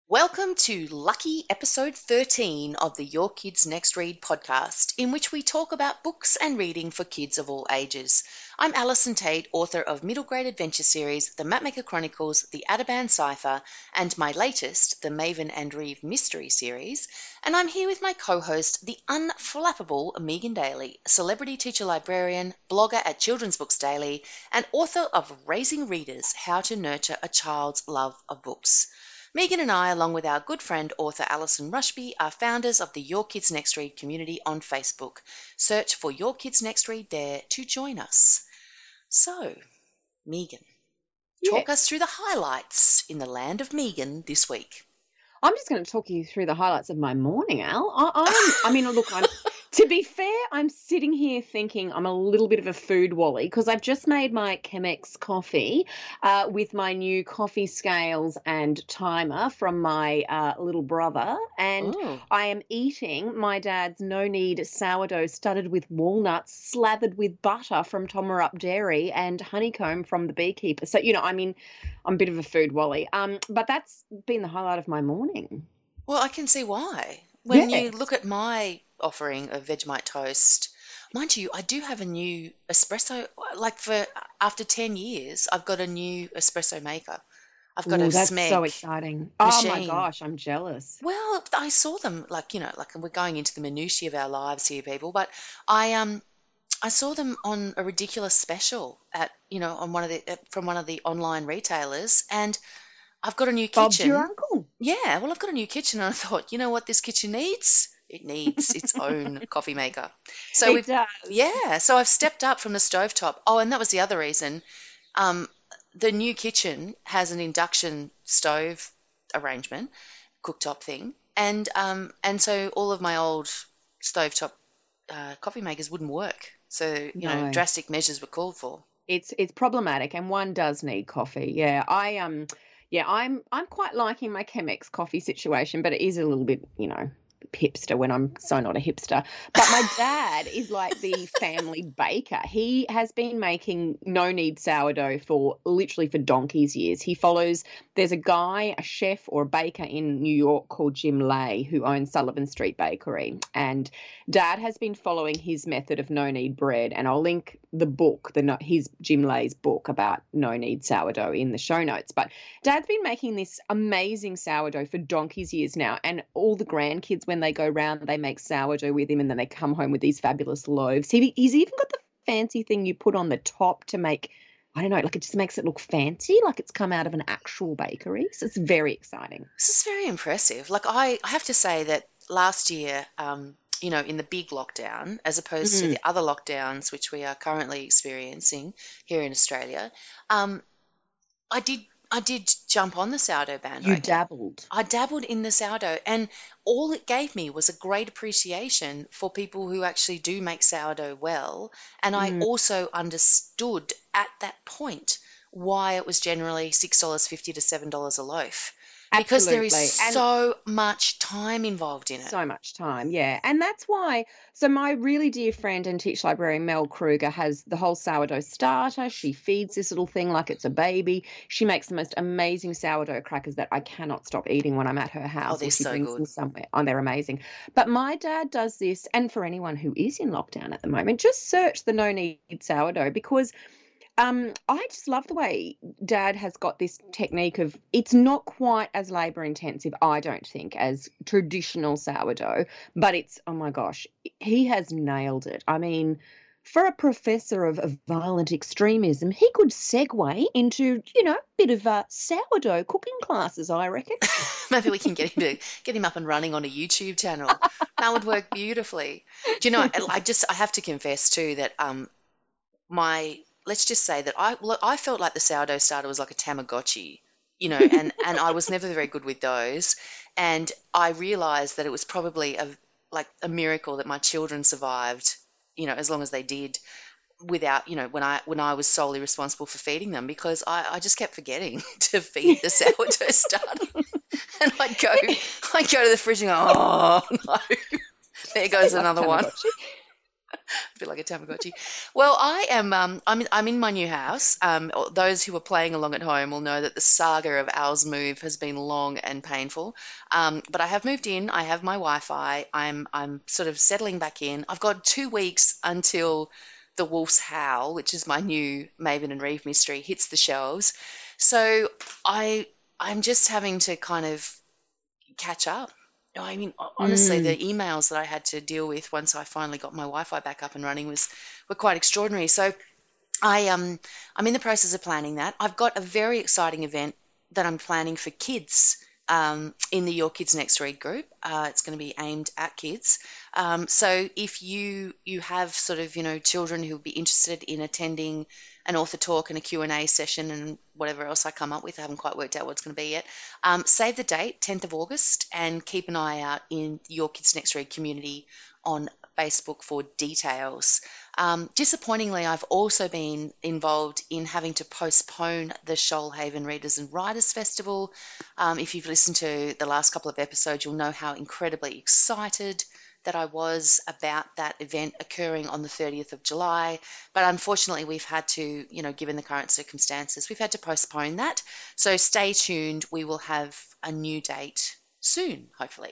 Welcome to lucky episode 13 of the Your Kids Next Read podcast, in which we talk about books and reading for kids of all ages. I'm Alison Tate, author of middle grade adventure series, The Mapmaker Chronicles, The Ataban Cipher, and my latest, the Maven and Reeve Mystery series. And I'm here with my co-host, the unflappable Megan Daly, celebrity teacher librarian, blogger at Children's Books Daily, and author of Raising Readers, How to Nurture a Child's Love of Books. Megan and I, along with our good friend author Alison Rushby, are founders of the Your Kids Next Read community on Facebook. Search for Your Kids Next Read there to join us. So, Megan, talk us Yes. through the highlights in the land of Megan this week. I'm just going to talk you through the highlights of my morning, Al. To be fair, I'm sitting here thinking I'm a little bit of a food wally because I've just made my Chemex coffee with my new coffee scales and timer from my little brother. And Oh, I am eating my dad's no-knead sourdough studded with walnuts, slathered with butter from Tomarup Dairy and honeycomb from the beekeeper. So, I'm a bit of a food wally. But that's been the highlight of my morning. well, I can see why. When you Yes. look at my offering of Vegemite toast, mind you, I do have a new espresso, like for after 10 years, I've got a new espresso maker. I've got a Oh, that's so Smeg exciting. Oh my machine. gosh, I'm jealous. Well, I saw them like we're going into the minutiae of our lives here, people, but I saw them on a ridiculous special at on from one of the online retailers, and I've got a new Bob's your kitchen. uncle. Yeah, well, I've got a new kitchen, and I thought, you know what this kitchen needs? It needs its own coffee maker. So It we've does. yeah, so I've stepped up from the stovetop. Oh, and that was the other reason. Um, the new kitchen has an induction stove arrangement, cooktop thing, and so all of my old stovetop coffee makers wouldn't work. So No, drastic measures were called for. it's problematic, and one does need coffee. I'm quite liking my Chemex coffee situation, but it is a little bit, hipster when I'm so not a hipster. But my dad is like the family baker. He has been making no-knead sourdough for donkey's years. There's a guy, a chef or a baker in New York called Jim Lay who owns Sullivan Street Bakery. And Dad has been following his method of no-knead bread. And I'll link the book, his Jim Lay's book about no-knead sourdough in the show notes. But Dad's been making this amazing sourdough for donkey's years now, and all the grandkids, when they go round, they make sourdough with him, and then they come home with these fabulous loaves. He's even got the fancy thing you put on the top to make, I don't know, like it just makes it look fancy, like it's come out of an actual bakery. So it's very exciting. This is very impressive. Like I have to say that last year, in the big lockdown, as opposed to Mm. the other lockdowns which we are currently experiencing here in Australia, um, I did jump on the sourdough You bandwagon. dabbled. I dabbled in the sourdough, and all it gave me was a great appreciation for people who actually do make sourdough well. And I Mm. also understood at that point why it was generally $6.50 to $7 a loaf, because there is Absolutely. And so much time involved in it. so much time, yeah. And that's why, so my really dear friend and teach librarian Mel Kruger has the whole sourdough starter. She feeds this little thing like it's a baby. She makes the most amazing sourdough crackers that I cannot stop eating when I'm at her Oh, house they're or she so brings good. them somewhere. Oh, they're amazing. But my dad does this, and for anyone who is in lockdown at the moment, just search the no knead sourdough because I just love the way Dad has got this technique of it's not quite as labor intensive, I don't think, as traditional sourdough, but it's, oh my gosh, he has nailed it. I mean, for a professor of violent extremism, he could segue into, a bit of sourdough cooking classes, I reckon. Maybe we can get him up and running on a YouTube channel. That would work beautifully. Do you know, I have to confess too that my let's just say that I felt like the sourdough starter was like a Tamagotchi, and I was never very good with those. And I realized that it was probably a miracle that my children survived, as long as they did, without, when I was solely responsible for feeding them, because I just kept forgetting to feed the sourdough starter. And I'd go to the fridge and go, oh no, there goes Like a another one. Tamagotchi. A bit like a Tamagotchi. Well, I am. I'm in my new house. Those who are playing along at home will know that the saga of Al's move has been long and painful. But I have moved in. I have my Wi-Fi. I'm sort of settling back in. I've got 2 weeks until The Wolf's Howl, which is my new Maven and Reeve mystery, hits the shelves. So I'm just having to kind of catch up. No, I mean, honestly, the Mm. emails that I had to deal with once I finally got my Wi-Fi back up and running were quite extraordinary. So I'm in the process of planning that. I've got a very exciting event that I'm planning for kids in the Your Kids Next Read group. It's going to be aimed at kids. So if you have sort of children who would be interested in attending an author talk and a Q&A session and whatever else I come up with, I haven't quite worked out what it's going to be yet. Save the date, 10th of August, and keep an eye out in Your Kids Next Read community on Facebook for details. Disappointingly, I've also been involved in having to postpone the Shoalhaven Readers and Writers Festival. If you've listened to the last couple of episodes, you'll know how incredibly excited that I was about that event occurring on the 30th of July. But unfortunately, we've had to, given the current circumstances, we've had to postpone that. So stay tuned. We will have a new date soon, hopefully.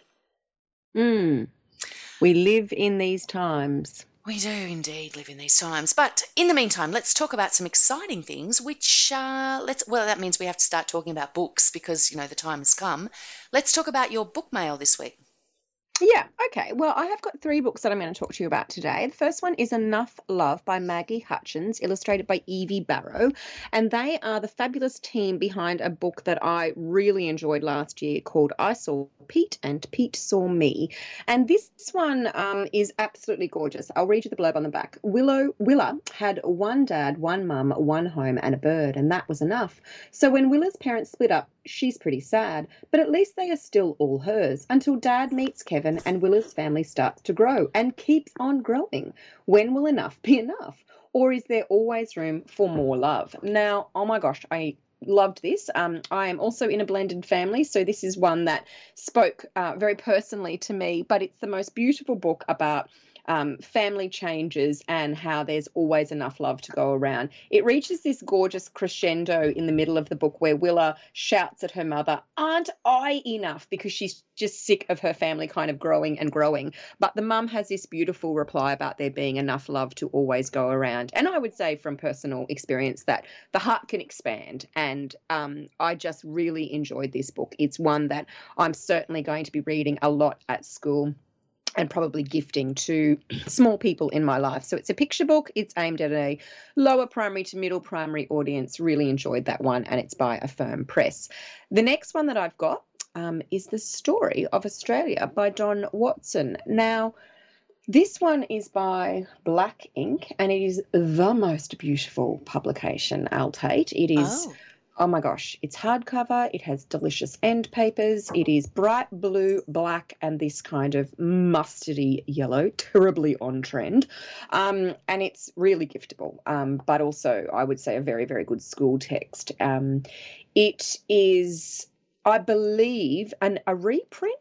Mm. We live in these times. We do indeed live in these times. But in the meantime, let's talk about some exciting things, which that means we have to start talking about books because, the time has come. Let's talk about your book mail this week. Yeah, okay. Well, I have got 3 books that I'm going to talk to you about today. The first one is Enough Love by Maggie Hutchins, illustrated by Evie Barrow. And they are the fabulous team behind a book that I really enjoyed last year called I Saw Pete and Pete Saw Me. And this one is absolutely gorgeous. I'll read you the blurb on the back. Willa had one dad, one mum, one home and a bird, and that was enough. So when Willa's parents split up, she's pretty sad, but at least they are still all hers until Dad meets Kevin and Willa's family starts to grow and keeps on growing. When will enough be enough? Or is there always room for more love? Now, oh my gosh, I loved this. I am also in a blended family, so this is one that spoke very personally to me, but it's the most beautiful book about family changes and how there's always enough love to go around. It reaches this gorgeous crescendo in the middle of the book where Willa shouts at her mother, "Aren't I enough?" because she's just sick of her family kind of growing and growing. But the mum has this beautiful reply about there being enough love to always go around. And I would say from personal experience that the heart can expand. And I just really enjoyed this book. It's one that I'm certainly going to be reading a lot at school and probably gifting to small people in my life. So it's a picture book. It's aimed at a lower primary to middle primary audience. Really enjoyed that one, and it's by Affirm Press. The next one that I've got is The Story of Australia by Don Watson. Now, this one is by Black Ink, and it is the most beautiful publication, Al Tate. It is... Oh my gosh, it's hardcover, it has delicious end papers, it is bright blue, black, and this kind of mustardy yellow, terribly on trend. And it's really giftable, but also I would say a very, very good school text. It is, I believe, a reprint.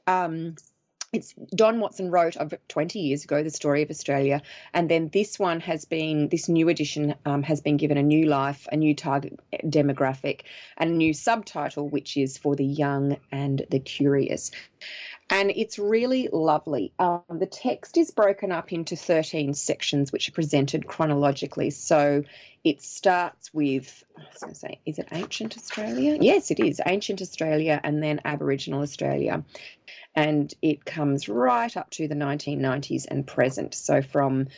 It's Don Watson wrote 20 years ago, The Story of Australia, and then this new edition has been given a new life, a new target demographic, and a new subtitle, which is for the young and the curious. And it's really lovely. The text is broken up into 13 sections, which are presented chronologically. So it starts with, I was going to say, is it Ancient Australia? Yes, it is. Ancient Australia and then Aboriginal Australia. And it comes right up to the 1990s and present. So from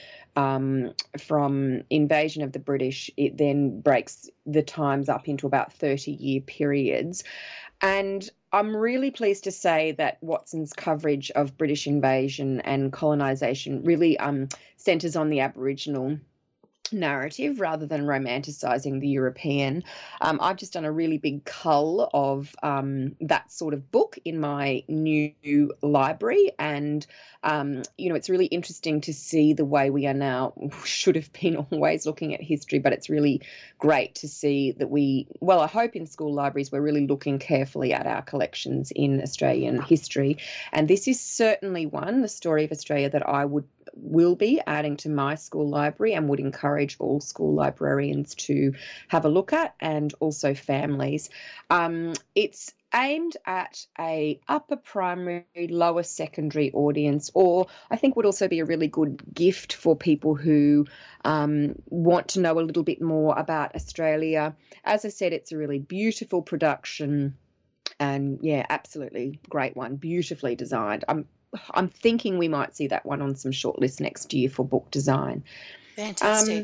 invasion of the British, it then breaks the times up into about 30-year periods. And I'm really pleased to say that Watson's coverage of British invasion and colonisation really centres on the Aboriginal narrative rather than romanticising the European. I've just done a really big cull of that sort of book in my new library, and it's really interesting to see the way we are now, should have been always looking at history, but it's really great to see that I hope in school libraries we're really looking carefully at our collections in Australian history, and this is certainly one, The Story of Australia, that I would will be adding to my school library and would encourage all school librarians to have a look at, and also families. It's aimed at a upper primary, lower secondary audience, or I think would also be a really good gift for people who want to know a little bit more about Australia. As I said, it's a really beautiful production, and yeah, absolutely great one, beautifully designed. I'm thinking we might see that one on some shortlists next year for book design. Fantastic.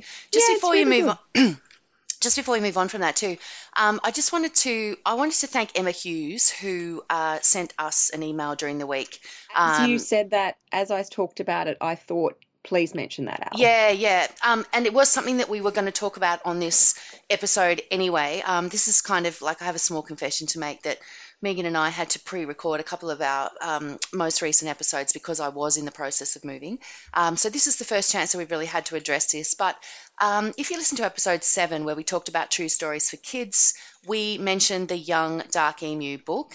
Just before we move on from that too, I wanted to thank Emma Hughes, who sent us an email during the week. As you said that, as I talked about it, I thought, please mention that, Al. Yeah. And it was something that we were going to talk about on this episode anyway. This is kind of like, I have a small confession to make, that Megan and I had to pre-record a couple of our most recent episodes because I was in the process of moving. So this is the first chance that we've really had to address this. But if you listen to episode 7, where we talked about true stories for kids, we mentioned the Young Dark Emu book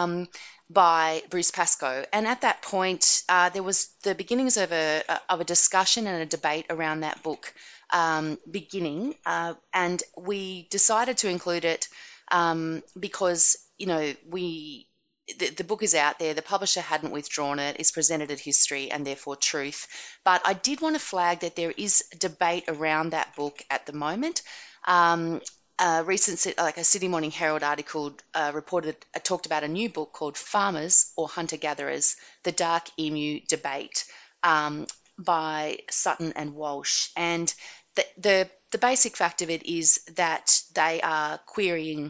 by Bruce Pascoe. And at that point, there was the beginnings of a discussion and a debate around that book beginning. And we decided to include it because, the book is out there, the publisher hadn't withdrawn it, it's presented as history and therefore truth. But I did want to flag that there is debate around that book at the moment. A Sydney Morning Herald article talked about a new book called Farmers or Hunter-Gatherers, The Dark Emu Debate, by Sutton and Walsh. And the basic fact of it is that they are querying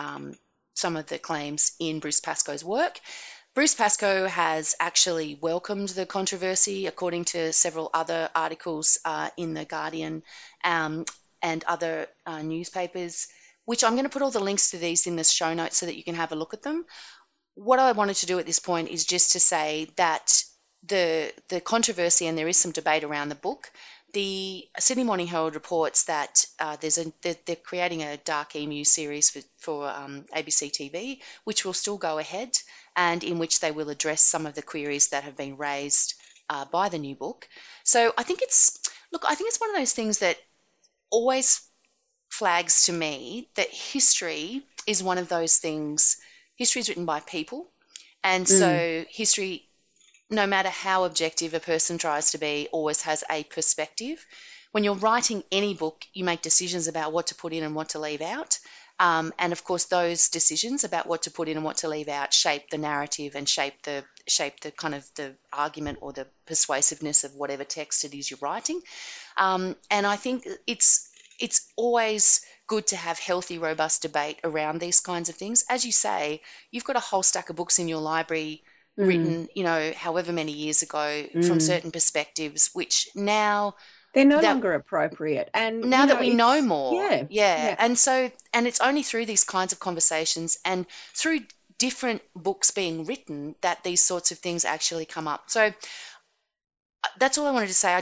some of the claims in Bruce Pascoe's work. Bruce Pascoe has actually welcomed the controversy, according to several other articles in The Guardian and other newspapers, which I'm going to put all the links to these in the show notes so that you can have a look at them. What I wanted to do at this point is just to say that the controversy, and there is some debate around the book. The Sydney Morning Herald reports that they're creating a Dark Emu series for ABC TV, which will still go ahead, and in which they will address some of the queries that have been raised by the new book. So I think it's one of those things that always flags to me that history is one of those things. History is written by people, and so history, no matter how objective a person tries to be, always has a perspective. When you're writing any book, you make decisions about what to put in and what to leave out. And of course, those decisions about what to put in and what to leave out shape the narrative and shape the kind of the argument or the persuasiveness of whatever text it is you're writing. And I think it's always good to have healthy, robust debate around these kinds of things. As you say, you've got a whole stack of books in your library written, however many years ago from certain perspectives, which now they're no longer appropriate. And now that we know more, yeah. And it's only through these kinds of conversations and through different books being written that these sorts of things actually come up. So that's all I wanted to say.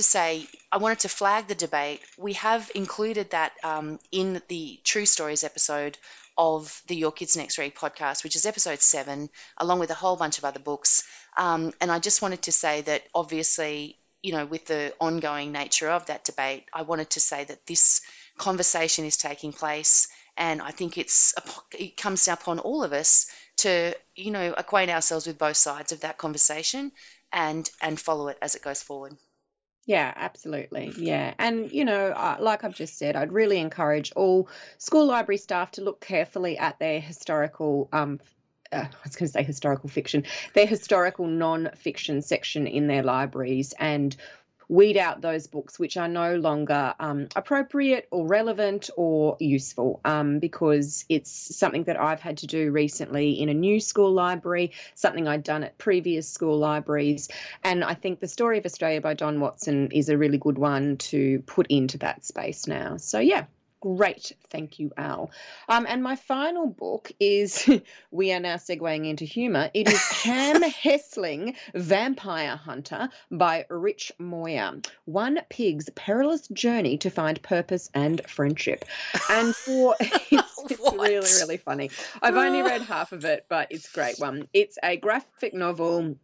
I wanted to flag the debate. We have included that in the True Stories episode of the Your Kids Next Read podcast, which is episode 7, along with a whole bunch of other books. And I just wanted to say that obviously, with the ongoing nature of that debate, I wanted to say that this conversation is taking place, and I think it comes upon all of us to, acquaint ourselves with both sides of that conversation and follow it as it goes forward. Yeah, absolutely. Yeah. And, like I've just said, I'd really encourage all school library staff to look carefully at their historical, I was going to say historical fiction, their historical non-fiction section in their libraries, and weed out those books which are no longer appropriate or relevant or useful, because it's something that I've had to do recently in a new school library, something I'd done at previous school libraries. And I think The Story of Australia by Don Watson is a really good one to put into that space now. So, yeah. Great. Thank you, Al. And my final book is, we are now segueing into humour. It is Ham Hessling, Vampire Hunter by Rich Moyer. One pig's perilous journey to find purpose and friendship. And it's really, really funny. I've only read half of it, but it's a great one. It's a graphic novel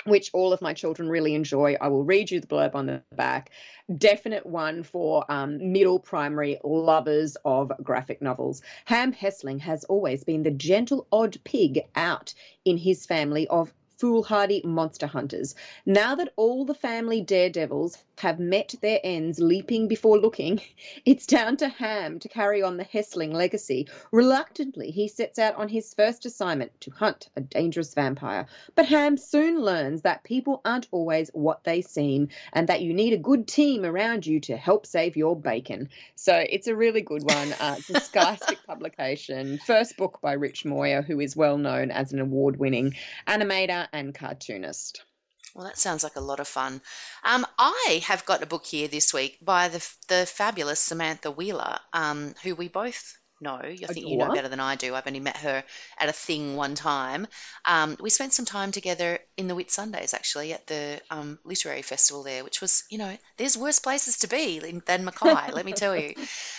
which all of my children really enjoy. I will read you the blurb on the back. Definite one for middle primary lovers of graphic novels. Ham Hessling has always been the gentle odd pig out in his family of foolhardy monster hunters. Now that all the family daredevils have met their ends leaping before looking, it's down to Ham to carry on the Hessling legacy. Reluctantly, he sets out on his first assignment to hunt a dangerous vampire. But Ham soon learns that people aren't always what they seem and that you need a good team around you to help save your bacon. So it's a really good one. It's a Scholastic publication. First book by Rich Moyer, who is well known as an award-winning animator and cartoonist. Well, that sounds like a lot of fun. I have got a book here this week by the fabulous Samantha Wheeler, who we both know. I think you know Adore. better than I do. I've only met her at a thing one time. We spent some time together in the Whitsundays, actually, at the literary festival there, which was, there's worse places to be than Mackay, let me tell you.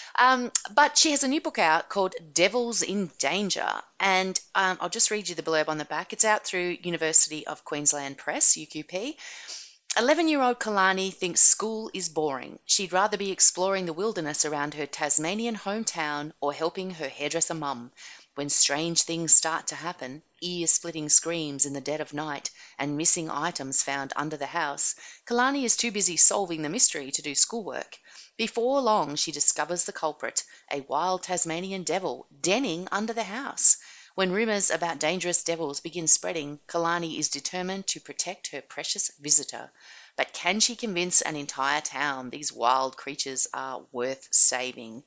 But she has a new book out called Devils in Danger, and I'll just read you the blurb on the back. It's out through University of Queensland Press, UQP. 11-year-old Kalani thinks school is boring. She'd rather be exploring the wilderness around her Tasmanian hometown or helping her hairdresser mum. When strange things start to happen, ear-splitting screams in the dead of night and missing items found under the house, Kalani is too busy solving the mystery to do schoolwork. Before long, she discovers the culprit, a wild Tasmanian devil denning under the house. When rumours about dangerous devils begin spreading, Kalani is determined to protect her precious visitor. But can she convince an entire town these wild creatures are worth saving?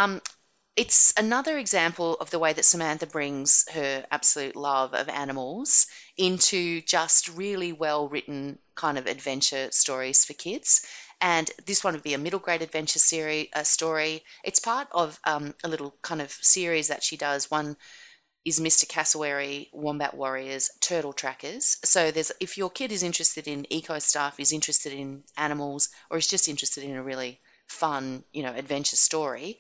It's another example of the way that Samantha brings her absolute love of animals into just really well-written kind of adventure stories for kids. And this one would be a middle grade adventure story. It's part of a little kind of series that she does. One is Mr. Cassowary, Wombat Warriors, Turtle Trackers. So if your kid is interested in eco stuff, is interested in animals, or is just interested in a really fun, adventure story,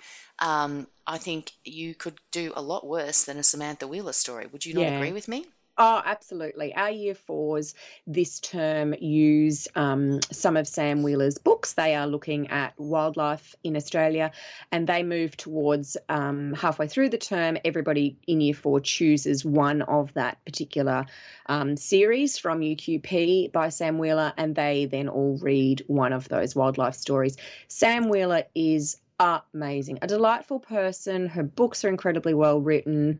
I think you could do a lot worse than a Samantha Wheeler story. Would you not Yeah. agree with me? Oh, absolutely. Our year fours this term use some of Sam Wheeler's books. They are looking at wildlife in Australia, and they move towards halfway through the term. Everybody in year four chooses one of that particular series from UQP by Sam Wheeler, and they then all read one of those wildlife stories. Sam Wheeler is amazing, a delightful person. Her books are incredibly well written.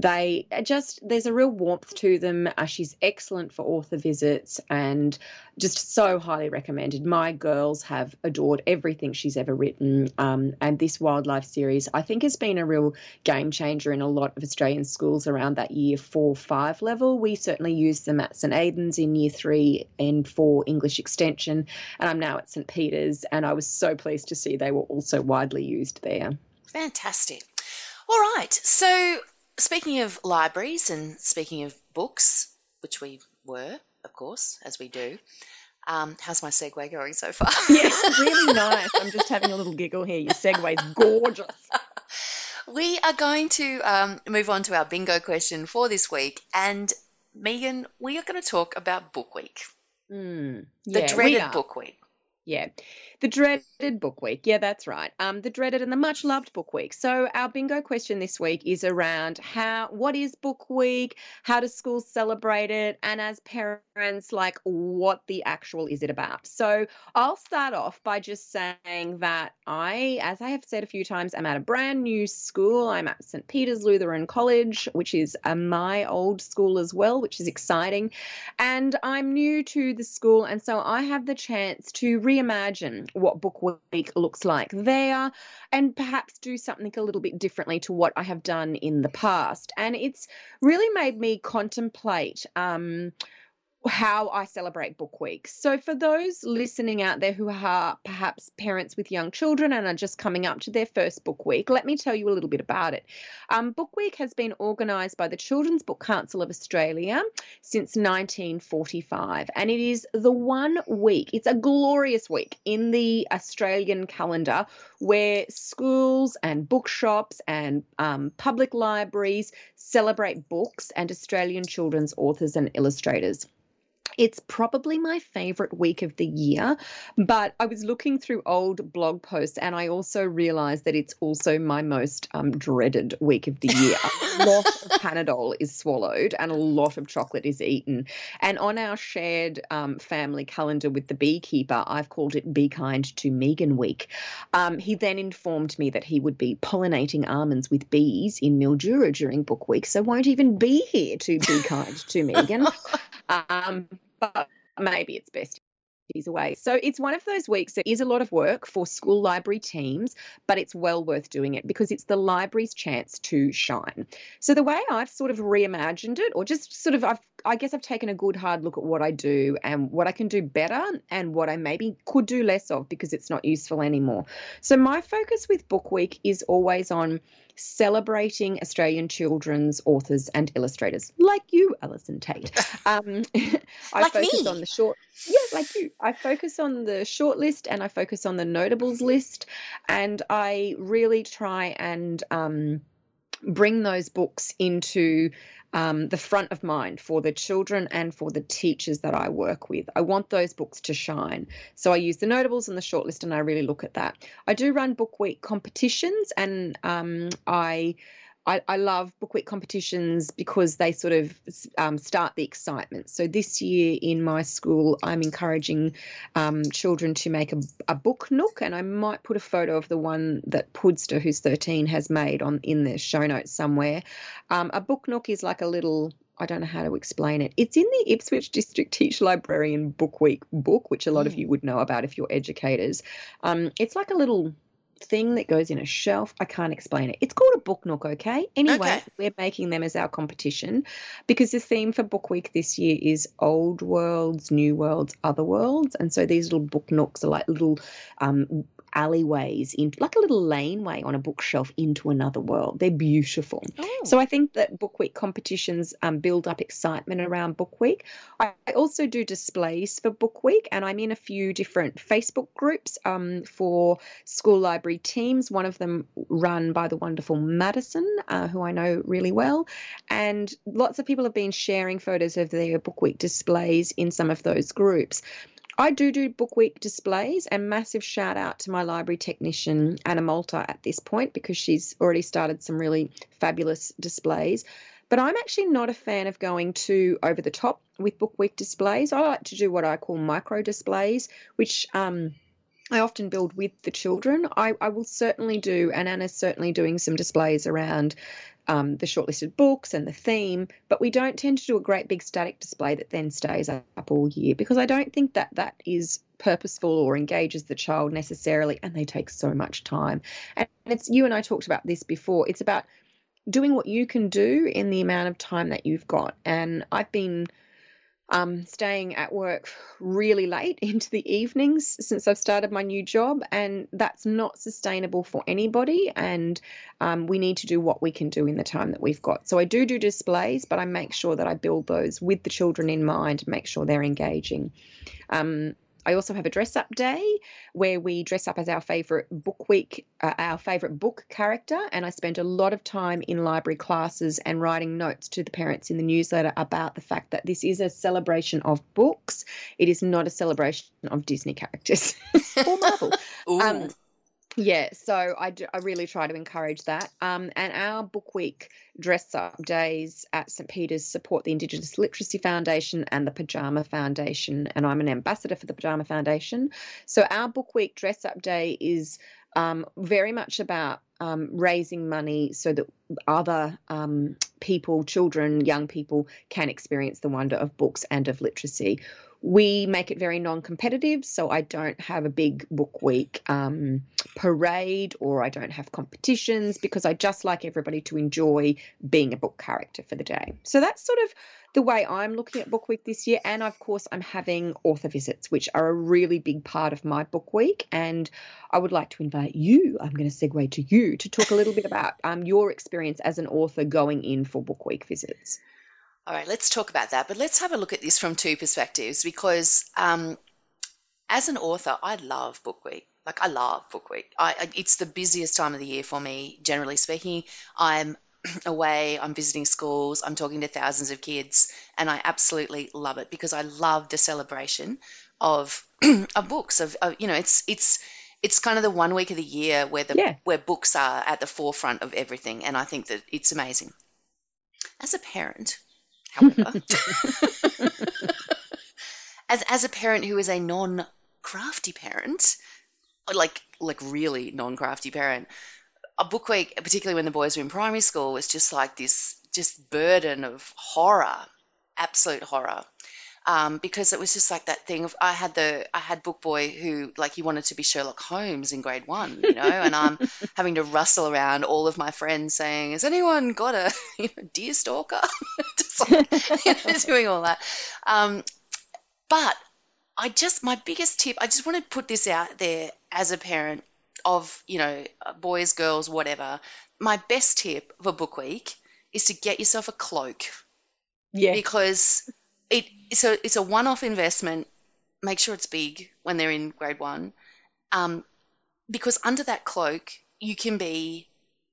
There's a real warmth to them. She's excellent for author visits and just so highly recommended. My girls have adored everything she's ever written. And this wildlife series, I think, has been a real game changer in a lot of Australian schools around that year 4-5 level. We certainly use them at St Aidan's in year 3 and 4 English extension. And I'm now at St Peter's, and I was so pleased to see they were also widely used there. Fantastic. All right. So speaking of libraries and speaking of books, which we were, of course, as we do, how's my segue going so far? Yeah, really nice. I'm just having a little giggle here. Your segue's gorgeous. We are going to move on to our bingo question for this week. And Megan, we are going to talk about Book Week. The dreaded Book Week. Yeah, the dreaded book week. Yeah, that's right. The dreaded and the much loved book week. So our bingo question this week is around what is book week? How do schools celebrate it? And as parents, what the actual is it about? So I'll start off by just saying that as I have said a few times, I'm at a brand new school. I'm at St Peter's Lutheran College, which is my old school as well, which is exciting. And I'm new to the school, and so I have the chance to reimagine what book week looks like there and perhaps do something a little bit differently to what I have done in the past. And it's really made me contemplate how I celebrate Book Week. So for those listening out there who are perhaps parents with young children and are just coming up to their first Book Week, let me tell you a little bit about it. Book Week has been organised by the Children's Book Council of Australia since 1945, and it is the one week, it's a glorious week in the Australian calendar where schools and bookshops and public libraries celebrate books and Australian children's authors and illustrators. It's probably my favorite week of the year, but I was looking through old blog posts and I also realized that it's also my most dreaded week of the year. A lot of Panadol is swallowed and a lot of chocolate is eaten. And on our shared family calendar with the beekeeper, I've called it Be Kind to Megan Week. He then informed me that he would be pollinating almonds with bees in Mildura during Book Week, so won't even be here to be kind to Megan. But maybe it's best he's away. So it's one of those weeks that is a lot of work for school library teams, but it's well worth doing it because it's the library's chance to shine. So the way I've sort of reimagined it, or just sort of, I guess I've taken a good hard look at what I do and what I can do better and what I maybe could do less of because it's not useful anymore. So my focus with Book Week is always on celebrating Australian children's authors and illustrators, like you, Alison Tate. I like focus me. on the short, yeah, like you. I focus on the short list and I focus on the notables list, and I really try and bring those books into the front of mind for the children and for the teachers that I work with. I want those books to shine. So I use the notables and the shortlist and I really look at that. I do run Book Week competitions and I love Book Week competitions because they sort of start the excitement. So this year in my school, I'm encouraging children to make a book nook, and I might put a photo of the one that Pudster, who's 13, has made in the show notes somewhere. A book nook is like a little, I don't know how to explain it. It's in the Ipswich District Teach Librarian Book Week book, which a lot of you would know about if you're educators. It's like a little thing that goes in a shelf. I can't explain it. It's called a book nook, okay? Anyway, We're making them as our competition because the theme for Book Week this year is old worlds, new worlds, other worlds. And so these little book nooks are like little alleyways, in like a little laneway on a bookshelf into another world. They're beautiful. Oh. So I think that Book Week competitions build up excitement around Book Week. I also do displays for Book Week, and I'm in a few different Facebook groups for school library teams, one of them run by the wonderful Madison, who I know really well. And lots of people have been sharing photos of their Book Week displays in some of those groups. I do Book Week displays, and massive shout out to my library technician, Anna Malta, at this point, because she's already started some really fabulous displays. But I'm actually not a fan of going too over the top with Book Week displays. I like to do what I call micro displays, which I often build with the children. I will certainly do, and Anna's certainly doing some displays around the shortlisted books and the theme, but we don't tend to do a great big static display that then stays up all year because I don't think that that is purposeful or engages the child necessarily, and they take so much time. And it's, you and I talked about this before, it's about doing what you can do in the amount of time that you've got. And I've been staying at work really late into the evenings since I've started my new job, and that's not sustainable for anybody, and we need to do what we can do in the time that we've got. So I do displays, but I make sure that I build those with the children in mind, make sure they're engaging. I also have a dress-up day where we dress up as our favourite Book Week, our favourite book character, and I spend a lot of time in library classes and writing notes to the parents in the newsletter about the fact that this is a celebration of books. It is not a celebration of Disney characters or Marvel. Yeah, so I really try to encourage that. And our Book Week dress-up days at St Peter's support the Indigenous Literacy Foundation and the Pajama Foundation, and I'm an ambassador for the Pajama Foundation. So our Book Week dress-up day is very much about raising money so that other people, children, young people, can experience the wonder of books and of literacy. We make it very non-competitive, so I don't have a big Book Week parade, or I don't have competitions, because I just like everybody to enjoy being a book character for the day. So that's sort of the way I'm looking at Book Week this year. And of course, I'm having author visits, which are a really big part of my Book Week. And I would like to invite you, I'm going to segue to you, to talk a little bit about your experience as an author going in for Book Week visits. All right, let's talk about that. But let's have a look at this from two perspectives, because as an author, I love Book Week. Like, I love Book Week. It's the busiest time of the year for me, generally speaking. I'm away, I'm visiting schools, I'm talking to thousands of kids, and I absolutely love it because I love the celebration of of books. It's kind of the one week of the year Yeah. where books are at the forefront of everything, and I think that it's amazing. As a parent, however, as a parent who is a non-crafty parent, like really non-crafty parent, a book week, particularly when the boys were in primary school, was just like this just burden of horror, absolute horror. Because it was just like that thing of I had Book Boy who like he wanted to be Sherlock Holmes in grade one, and I'm having to rustle around all of my friends saying, "Has anyone got a deer stalker?" Just like, doing all that. Um, but my biggest tip, I just want to put this out there as a parent of, boys, girls, whatever. My best tip for book week is to get yourself a cloak Yeah. because it's a one-off investment. Make sure it's big when they're in grade one, um, because under that cloak you can be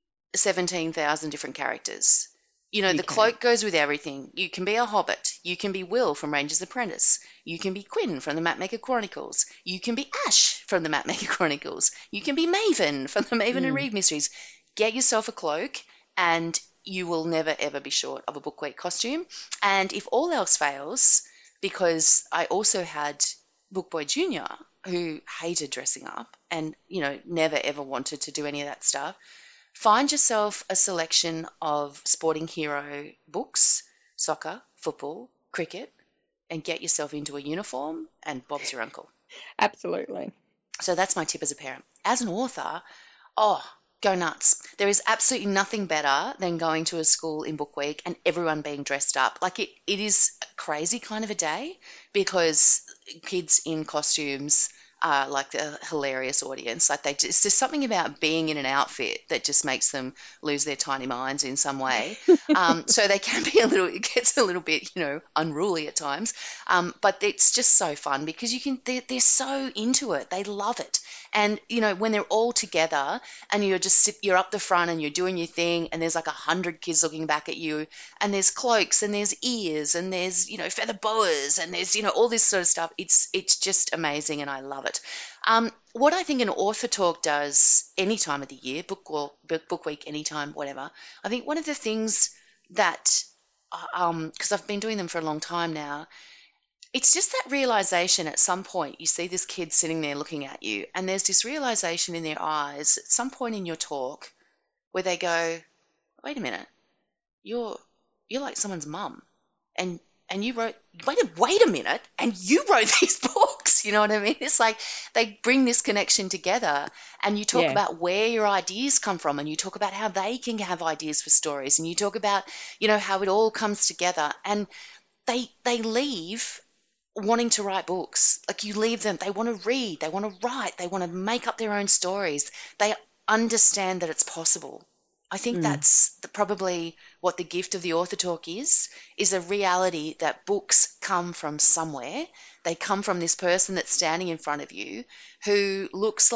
17,000 different characters. You The can. cloak goes with everything. You can be a hobbit. You can be Will from Ranger's Apprentice. You can be Quinn from the Mapmaker Chronicles. You can be Ash from the Mapmaker Chronicles. You can be Maven from the Maven and Mm. Reed Mysteries. Get yourself a cloak and you will never ever be short of a book week costume. And if all else fails, because I also had Book Boy Jr., who hated dressing up and, never ever wanted to do any of that stuff, find yourself a selection of sporting hero books, soccer, football, cricket, and get yourself into a uniform, and Bob's your uncle. Absolutely. So that's my tip as a parent. As an author, oh, go nuts. There is absolutely nothing better than going to a school in book week and everyone being dressed up. Like it is a crazy kind of a day because kids in costumes are like a hilarious audience. Like it's just something about being in an outfit that just makes them lose their tiny minds in some way. So they can be it gets a little bit, unruly at times. But it's just so fun because they're so into it. They love it. And, when they're all together and you're up the front and you're doing your thing and there's like 100 kids looking back at you and there's cloaks and there's ears and there's, feather boas and there's, all this sort of stuff. It's just amazing and I love it. What I think an author talk does any time of the year, book week, anytime, whatever, I think one of the things that, because I've been doing them for a long time now, it's just that realization at some point you see this kid sitting there looking at you, and there's this realization in their eyes at some point in your talk where they go, "Wait a minute, you're like someone's mum, and you wrote wait a minute, and you wrote these books." You know what I mean? It's like they bring this connection together, and you talk Yeah. about where your ideas come from, and you talk about how they can have ideas for stories, and you talk about how it all comes together, and they leave wanting to write books. Like you leave them, they want to read, they want to write, they want to make up their own stories. They understand that it's possible. I think Mm. that's probably what the gift of the author talk is a reality that books come from somewhere. They come from this person that's standing in front of you who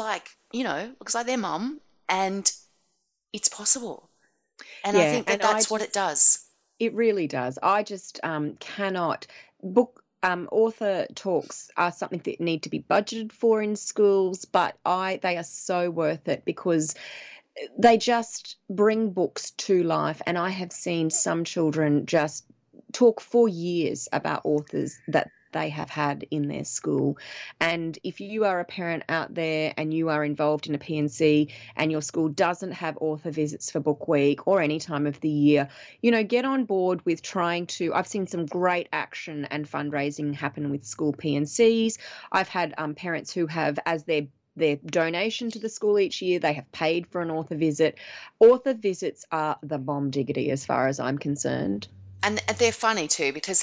looks like their mum, and it's possible. And I Yeah. think that And I that's what it just, does. it really does. I just cannot. Book author talks are something that need to be budgeted for in schools, but they are so worth it because they just bring books to life. And I have seen some children just talk for years about authors that they have had in their school. And if you are a parent out there and you are involved in a PNC and your school doesn't have author visits for book week or any time of the year, get on board with trying to. I've seen some great action and fundraising happen with school PNCs. I've had parents who have, as their donation to the school each year, they have paid for an author visit. Author visits are the bomb diggity as far as I'm concerned. And they're funny too because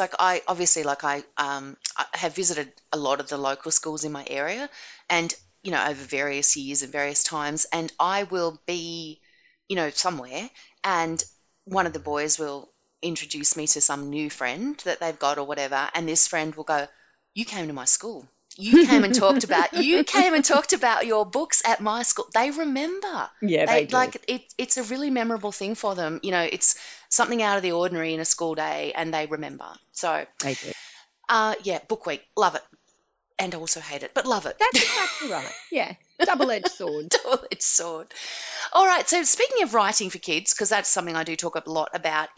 I have visited a lot of the local schools in my area, and over various years and various times, and I will be somewhere, and one of the boys will introduce me to some new friend that they've got or whatever, and this friend will go, "You came to my school." You came and talked about your books at my school. They remember. Yeah, they They do. like it's a really memorable thing for them. You know, it's something out of the ordinary in a school day, and they remember. So, They do. yeah, book week, love it, and also hate it, but love it. That's exactly right. Yeah. Double-edged sword. Double-edged sword. All right. So speaking of writing for kids, because that's something I do talk a lot about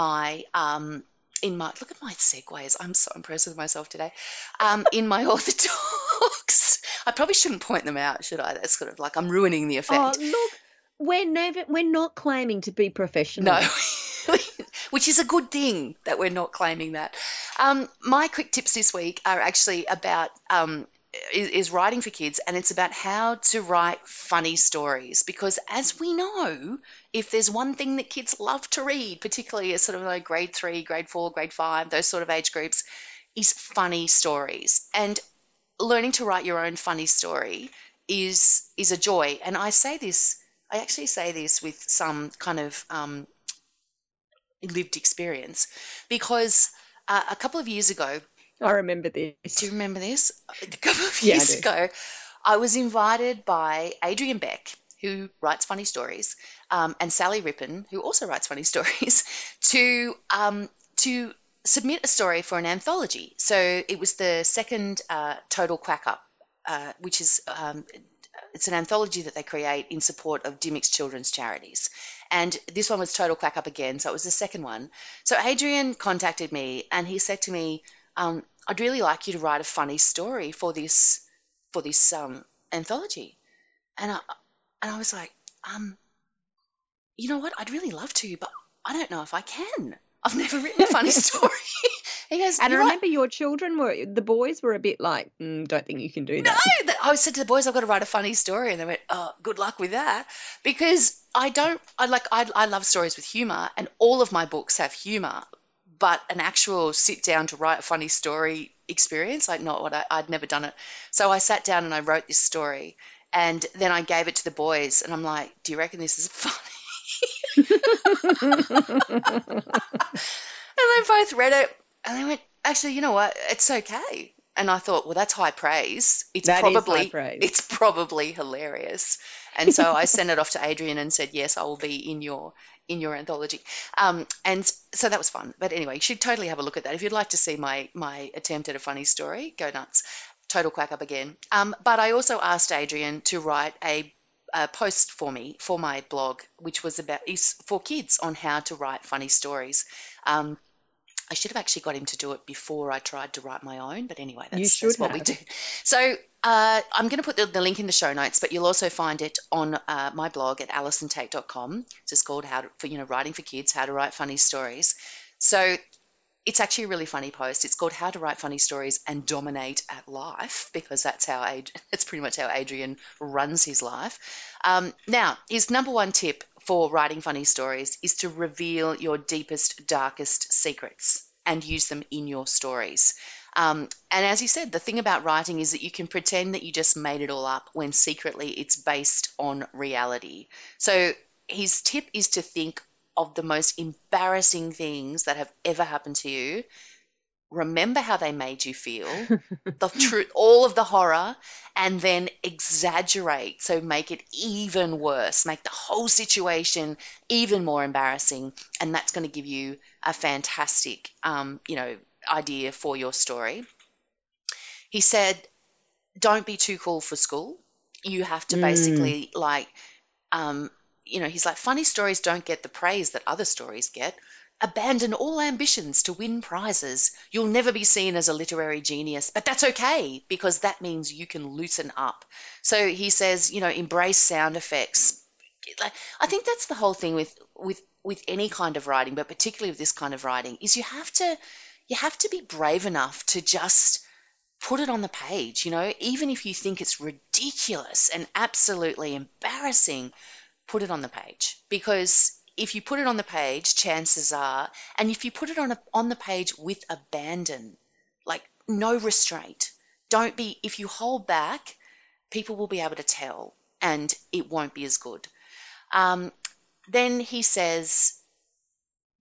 in my look at my segues. I'm so impressed with myself today. In my author talks, I probably shouldn't point them out, should I? That's sort of like I'm ruining the Oh, effect. look, we're not claiming to be professional. No, which is a good thing that we're not claiming that. My quick tips this week are actually about is writing for kids, and it's about how to write funny stories. Because as we know, if there's one thing that kids love to read, particularly as sort of like grade 3, grade 4, grade 5, those sort of age groups, is funny stories. And learning to write your own funny story is a joy. And I actually say this with some kind of lived experience because a couple of years ago, I remember this. do you remember this? A couple of Yeah, I years do. ago, I was invited by Adrian Beck, who writes funny stories, and Sally Rippon, who also writes funny stories, to submit a story for an anthology. So it was the second Total Quack Up, which is it's an anthology that they create in support of Dimmick's children's charities. And this one was Total Quack Up again, so it was the second one. So Adrian contacted me and he said to me, I'd really like you to write a funny story for this anthology. And I was like, you know what? I'd really love to, but I don't know if I can. I've never written a funny story. He goes, And I "You're right." remember your children the boys were a bit like, don't think you can do No, that. I said to the boys, I've got to write a funny story, and they went, "Oh, good luck with that," because I love stories with humor, and all of my books have humor, but an actual sit down to write a funny story experience, like not what I'd never done it. So I sat down and I wrote this story, and then I gave it to the boys, and I'm like, "Do you reckon this is funny?" And they both read it and they went, actually, you know what? It's okay. And I thought, well, that's high praise. That is high praise. It's probably hilarious. And so I sent it off to Adrian and said, yes, I will be in your anthology. And so that was fun. But anyway, you should totally have a look at that. If you'd like to see my attempt at a funny story, go nuts. Total Quack Up again. But I also asked Adrian to write a post for me for my blog, which was is for kids on how to write funny stories. I should have actually got him to do it before I tried to write my own, but anyway, You that's should what we have. do. So I'm going to put the link in the show notes, but you'll also find it on my blog at alisontate.com. It's just called Writing for Kids, How to Write Funny Stories. So it's actually a really funny post. It's called How to Write Funny Stories and Dominate at Life, because that's pretty much how Adrian runs his life. Now, his number one tip for writing funny stories is to reveal your deepest, darkest secrets and use them in your stories. And as you said, the thing about writing is that you can pretend that you just made it all up when secretly it's based on reality. So his tip is to think of the most embarrassing things that have ever happened to you. Remember how they made you feel, the truth, all of the horror, and then exaggerate. So make it even worse, make the whole situation even more embarrassing. And that's going to give you a fantastic, idea for your story. He said, don't be too cool for school. You have to basically he's like, funny stories don't get the praise that other stories get. Abandon all ambitions to win prizes. You'll never be seen as a literary genius, but that's okay because that means you can loosen up. So he says, embrace sound effects. I think that's the whole thing with any kind of writing, but particularly with this kind of writing, is you have to be brave enough to just put it on the page, even if you think it's ridiculous and absolutely embarrassing, put it on the page, because if you put it on the page, chances are, and if you put it on the page with abandon, like no restraint, if you hold back, people will be able to tell and it won't be as good. Then he says,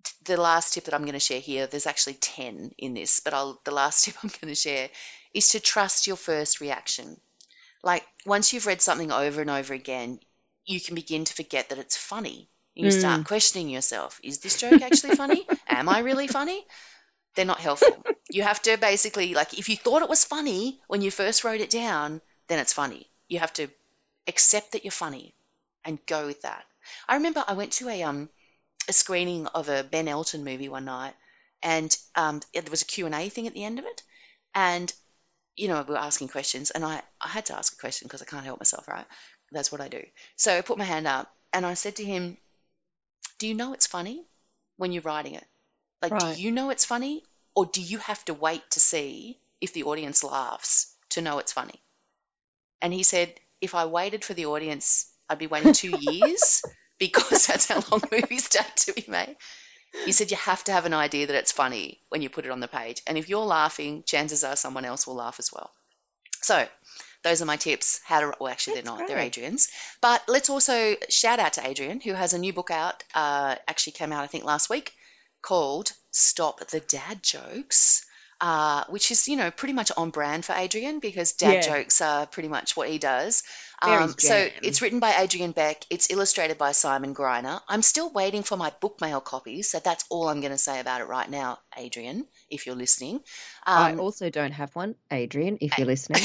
the last tip that I'm going to share here, there's actually 10 in this, but the last tip I'm going to share is to trust your first reaction. Like, once you've read something over and over again, you can begin to forget that it's funny. You start questioning yourself. Is this joke actually funny? Am I really funny? They're not helpful. You have to basically, like, if you thought it was funny when you first wrote it down, then it's funny. You have to accept that you're funny and go with that. I remember I went to a screening of a Ben Elton movie one night, and there was a Q&A thing at the end of it, and we were asking questions, and I had to ask a question because I can't help myself, right? That's what I do. So I put my hand up, and I said to him, do you know it's funny when you're writing it? Like, Right. do you know it's funny, or do you have to wait to see if the audience laughs to know it's funny? And he said, if I waited for the audience, I'd be waiting 2 years because that's how long movies take to be made. He said you have to have an idea that it's funny when you put it on the page. And if you're laughing, chances are someone else will laugh as well. So those are my tips. Well, actually, they're not. They're Adrian's. But let's also shout out to Adrian, who has a new book out, actually came out, I think, last week, called Stop the Dad Jokes, which is, pretty much on brand for Adrian because dad jokes are pretty much what he does. So it's written by Adrian Beck. It's illustrated by Simon Greiner. I'm still waiting for my bookmail copies, so that's all I'm going to say about it right now, Adrian, if you're listening. I also don't have one, Adrian, if you're listening.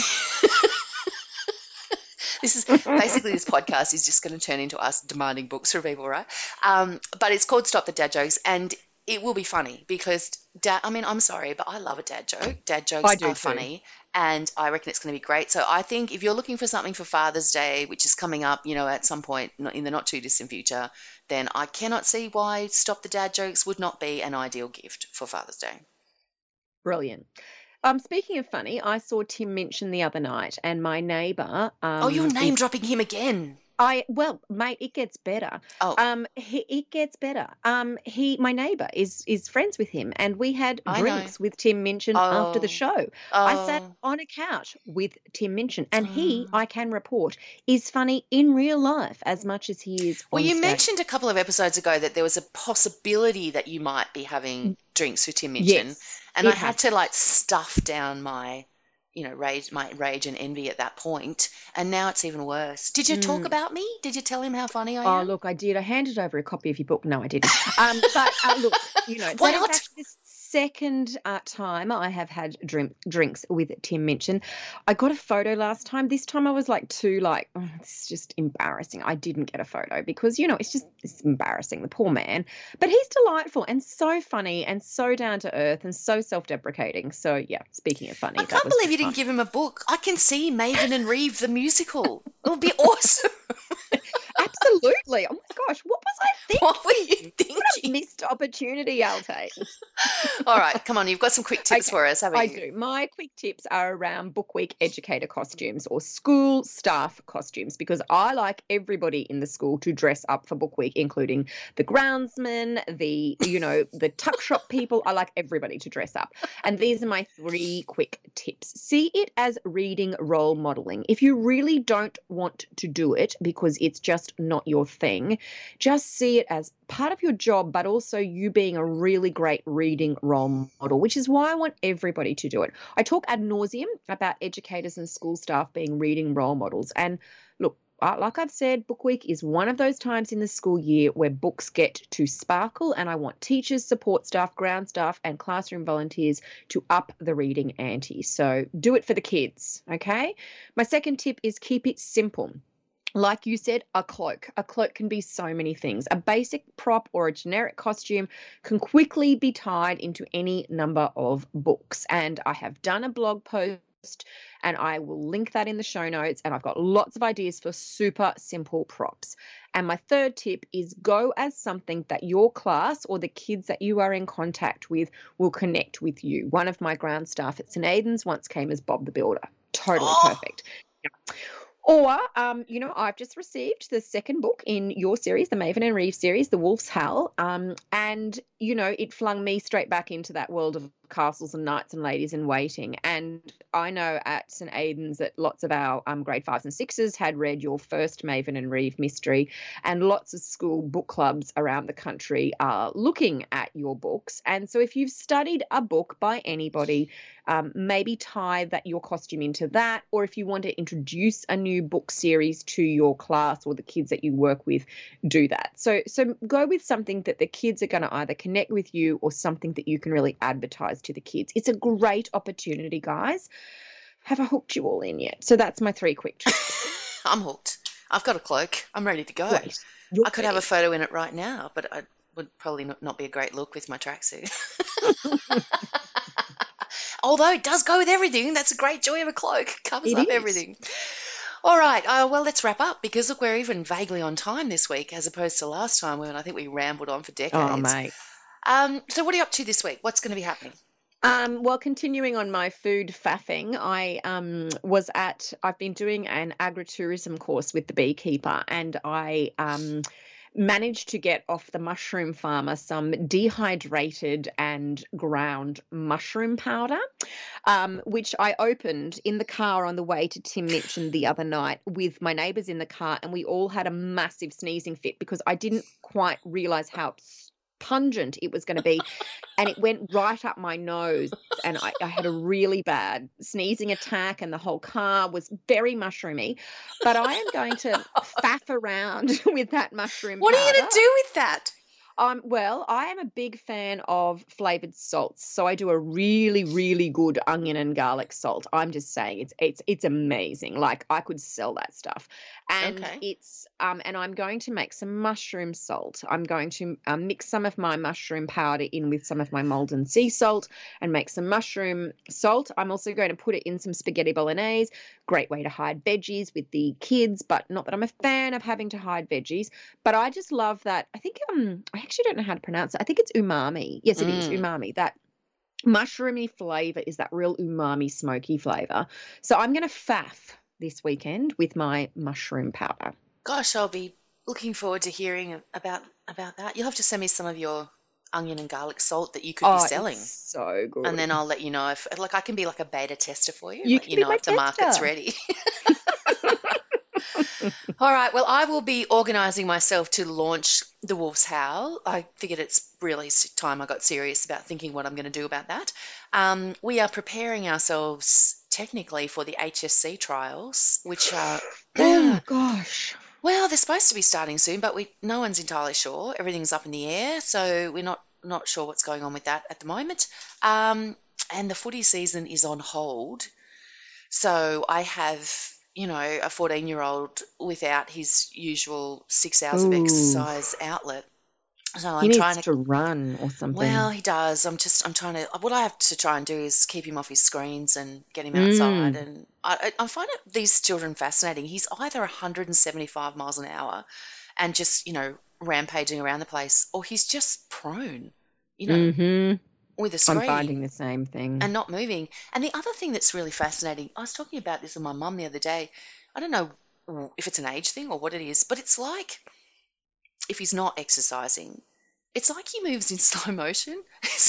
This podcast is just going to turn into us demanding books from people, right? But it's called Stop the Dad Jokes, and it will be funny because I'm sorry, but I love a dad joke. Dad jokes are funny, and I reckon it's going to be great. So I think if you're looking for something for Father's Day, which is coming up, at some point in the not too distant future, then I cannot see why Stop the Dad Jokes would not be an ideal gift for Father's Day. Brilliant. Speaking of funny, I saw Tim Minchin the other night, and my neighbour. You're name dropping him again. Well, mate, it gets better. It gets better. My neighbour is friends with him, and we had drinks with Tim Minchin after the show. I sat on a couch with Tim Minchin, and he, I can report, is funny in real life as much as he is. Well, you mentioned a couple of episodes ago that there was a possibility that you might be having drinks with Tim Minchin, and I had to stuff down my rage and envy at that point, and now it's even worse. Did you talk about me? Did you tell him how funny I am? Oh, look, I did. I handed over a copy of your book. No, I didn't. But look, why not? That is the second time I have had drinks with Tim Minchin. I got a photo last time. This time I was this is just embarrassing. I didn't get a photo because, it's embarrassing, the poor man. But he's delightful and so funny and so down to earth and so self-deprecating. So, yeah, speaking of funny. I can't believe you didn't give him a book. I can see Maven and Reeve the musical. It would be awesome. Absolutely. Oh my gosh, what was I thinking? What were you thinking? What a missed opportunity I'll take. All right, come on. You've got some quick tips for us, haven't you? I do. My quick tips are around Book Week educator costumes or school staff costumes because I like everybody in the school to dress up for Book Week, including the groundsmen, the tuck shop people. I like everybody to dress up. And these are my 3 quick tips. See it as reading role modeling. If you really don't want to do it because it's just not your thing, just see it as part of your job, but also you being a really great reading role model, which is why I want everybody to do it. I talk ad nauseum about educators and school staff being reading role models. And look, like I've said, Book Week is one of those times in the school year where books get to sparkle, and I want teachers, support staff, ground staff, and classroom volunteers to up the reading ante. So do it for the kids, okay? My second tip is keep it simple. Like you said, a cloak. A cloak can be so many things. A basic prop or a generic costume can quickly be tied into any number of books. And I have done a blog post and I will link that in the show notes. And I've got lots of ideas for super simple props. And my third tip is go as something that your class or the kids that you are in contact with will connect with you. One of my ground staff at St. Aidan's once came as Bob the Builder. Totally perfect. Yeah. Or, I've just received the second book in your series, the Maven and Reeve series, The Wolf's Howl, and, it flung me straight back into that world of Castles and Knights and Ladies in Waiting. And I know at St Aidan's that lots of our grade 5s and 6s had read your first Maven and Reeve mystery, and lots of school book clubs around the country are looking at your books. And so if you've studied a book by anybody, maybe tie your costume into that, or if you want to introduce a new book series to your class or the kids that you work with, do that. So go with something that the kids are going to either connect with you or something that you can really advertise to the kids. It's a great opportunity, guys. Have I hooked you all in yet? So that's my 3 quick tricks. I'm hooked. I've got a cloak. I'm ready to go. Great. I could have a photo in it right now, but it would probably not be a great look with my tracksuit. Although it does go with everything. That's a great joy of a cloak. Covers up everything. All right. Well, let's wrap up because, look, we're even vaguely on time this week as opposed to last time when I think we rambled on for decades. Oh, mate. So what are you up to this week? What's going to be happening? Well, continuing on my food faffing, I've been doing an agritourism course with the beekeeper, and I managed to get off the mushroom farmer some dehydrated and ground mushroom powder, which I opened in the car on the way to Tim Minchin the other night with my neighbours in the car, and we all had a massive sneezing fit because I didn't quite realise how pungent it was going to be, and it went right up my nose, and I had a really bad sneezing attack, and the whole car was very mushroomy. But I am going to faff around with that mushroom What powder. are you going to do with that? Well, I am a big fan of flavoured salts, so I do a really, really good onion and garlic salt. I'm just saying, it's amazing. Like, I could sell that stuff, and it's and I'm going to make some mushroom salt. I'm going to mix some of my mushroom powder in with some of my Maldon sea salt and make some mushroom salt. I'm also going to put it in some spaghetti bolognese. Great way to hide veggies with the kids, but not that I'm a fan of having to hide veggies. But I just love that. I think I actually don't know how to pronounce it. I think it's umami. Yes, it is umami. That mushroomy flavour is that real umami smoky flavour. So I'm going to faff this weekend with my mushroom powder. Gosh, I'll be looking forward to hearing about that. You'll have to send me some of your onion and garlic salt that you could be selling. It's so good. And then I'll let you know if, like, I can be like a beta tester for you. You let you know if the market's ready. All right. Well, I will be organising myself to launch The Wolf's Howl. I figured it's really time I got serious about thinking what I'm going to do about that. We are preparing ourselves technically for the HSC trials, which are... Oh, gosh. Well, they're supposed to be starting soon, but no one's entirely sure. Everything's up in the air, so we're not sure what's going on with that at the moment. And the footy season is on hold. So I have... a 14-year-old without his usual 6 hours of exercise outlet. So he needs to run or something. Well, he does. I'm trying to. What I have to try and do is keep him off his screens and get him outside. And I find these children fascinating. He's either 175 miles an hour and just rampaging around the place, or he's just prone. With a screen. I'm finding the same thing. And not moving. And the other thing that's really fascinating, I was talking about this with my mum the other day. I don't know if it's an age thing or what it is, but it's like if he's not exercising, it's like he moves in slow motion.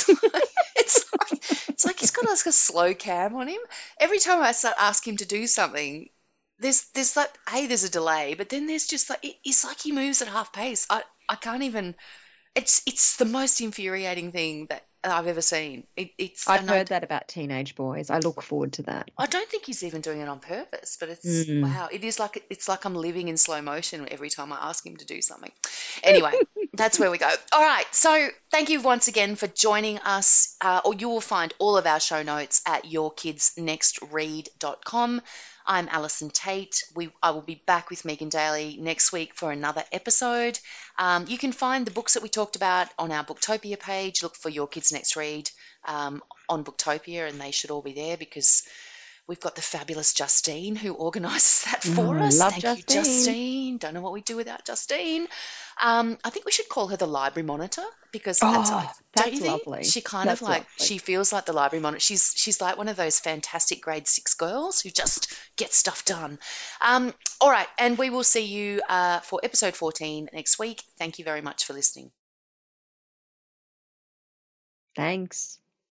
It's like he's got like a slow cam on him. Every time I ask him to do something, there's a delay, but then there's just like it's like he moves at half pace. I can't even. It's the most infuriating thing that I've ever seen. I've heard that about teenage boys. I look forward to that. I don't think he's even doing it on purpose, but it's wow. It's like I'm living in slow motion every time I ask him to do something. Anyway, that's where we go. All right. So thank you once again for joining us. Or you will find all of our show notes at yourkidsnextread.com. I'm Alison Tate. I will be back with Megan Daly next week for another episode. You can find the books that we talked about on our Booktopia page. Look for Your Kids Next Read on Booktopia, and they should all be there because we've got the fabulous Justine who organises that for us. Love Thank Justine. you, Justine. Don't know what we'd do without Justine. I think we should call her the library monitor because that's lovely. She kind of like lovely. She feels like the library monitor. She's like one of those fantastic grade 6 girls who just get stuff done. All right, and we will see you for episode 14 next week. Thank you very much for listening. Thanks.